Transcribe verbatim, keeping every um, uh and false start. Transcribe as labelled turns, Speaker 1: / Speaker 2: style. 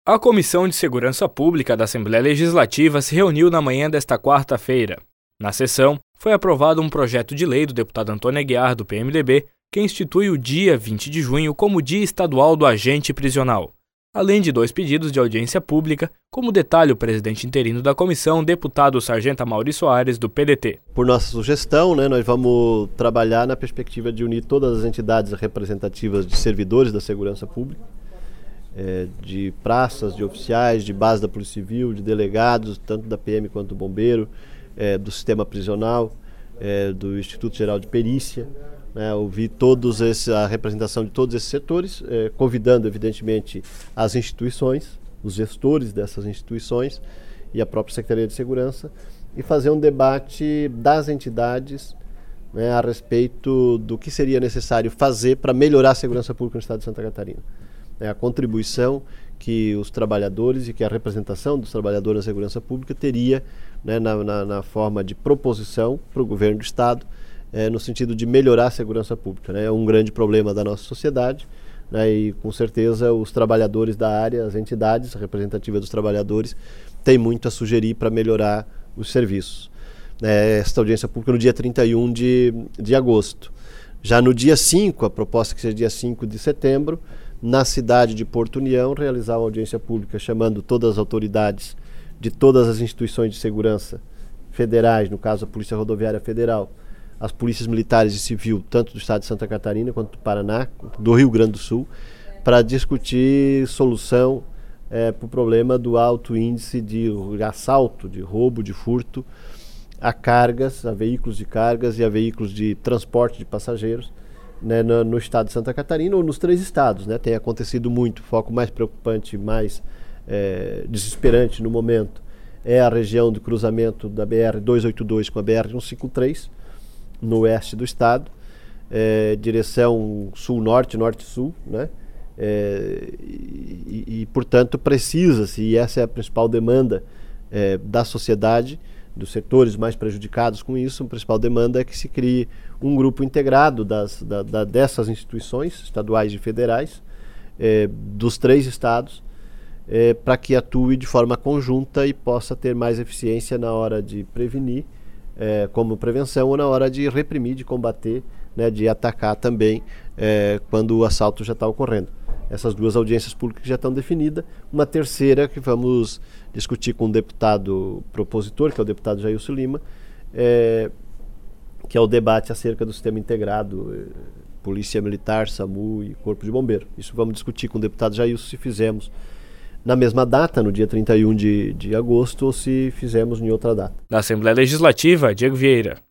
Speaker 1: A Comissão de Segurança Pública da Assembleia Legislativa se reuniu na manhã desta quarta-feira. Na sessão, foi aprovado um projeto de lei do deputado Antônio Aguiar, do P M D B, que institui o dia vinte de junho como Dia Estadual do Agente Prisional, além de dois pedidos de audiência pública, como detalha o presidente interino da comissão, deputado Sargento Amaury Soares, do P D T.
Speaker 2: Por nossa sugestão, né, nós vamos trabalhar na perspectiva de unir todas as entidades representativas de servidores da segurança pública, é, de praças, de oficiais, de base da Polícia Civil, de delegados, tanto da P M quanto do Bombeiro, é, do sistema prisional, é, do Instituto Geral de Perícia, né, ouvir todos esse, a representação de todos esses setores, é, convidando evidentemente as instituições, os gestores dessas instituições e a própria Secretaria de Segurança, e fazer um debate das entidades, né, a respeito do que seria necessário fazer para melhorar a segurança pública no estado de Santa Catarina. É a contribuição que os trabalhadores e que a representação dos trabalhadores na segurança pública teria, né, na, na, na forma de proposição para o governo do estado, é, no sentido de melhorar a segurança pública. Né? É um grande problema da nossa sociedade, né, e com certeza os trabalhadores da área, as entidades representativas dos trabalhadores, têm muito a sugerir para melhorar os serviços. É, esta audiência pública no dia trinta e um de, de agosto. Já no dia cinco, a proposta que seja dia cinco de setembro, na cidade de Porto União, realizar uma audiência pública chamando todas as autoridades de todas as instituições de segurança federais, no caso a Polícia Rodoviária Federal, as polícias militares e civil, tanto do estado de Santa Catarina quanto do Paraná, do Rio Grande do Sul, para discutir solução é, para o problema do alto índice de assalto, de roubo, de furto a cargas, a veículos de cargas e a veículos de transporte de passageiros, né, no, no estado de Santa Catarina ou nos três estados. Né, tem acontecido muito. O foco mais preocupante, mais é, desesperante no momento é a região de cruzamento da B R duzentos e oitenta e dois com a B R cento e cinquenta e três, no oeste do estado, é, direção sul-norte, norte-sul, né? É, e, e, portanto, precisa-se, e essa é a principal demanda é, da sociedade, dos setores mais prejudicados com isso, a principal demanda é que se crie um grupo integrado das, da, da, dessas instituições estaduais e federais, é, dos três estados, é, para que atue de forma conjunta e possa ter mais eficiência na hora de prevenir, é, como prevenção, ou na hora de reprimir, de combater, né, de atacar também é, quando o assalto já está ocorrendo. Essas duas audiências públicas já estão definidas. Uma terceira que vamos discutir com o deputado propositor, que é o deputado Jailson Lima, é, que é o debate acerca do sistema integrado, é, Polícia Militar, SAMU e Corpo de Bombeiro. Isso vamos discutir com o deputado Jailson se fizemos na mesma data, no dia trinta e um de, de agosto, ou se fizemos em outra data.
Speaker 1: Da Assembleia Legislativa, Diego Vieira.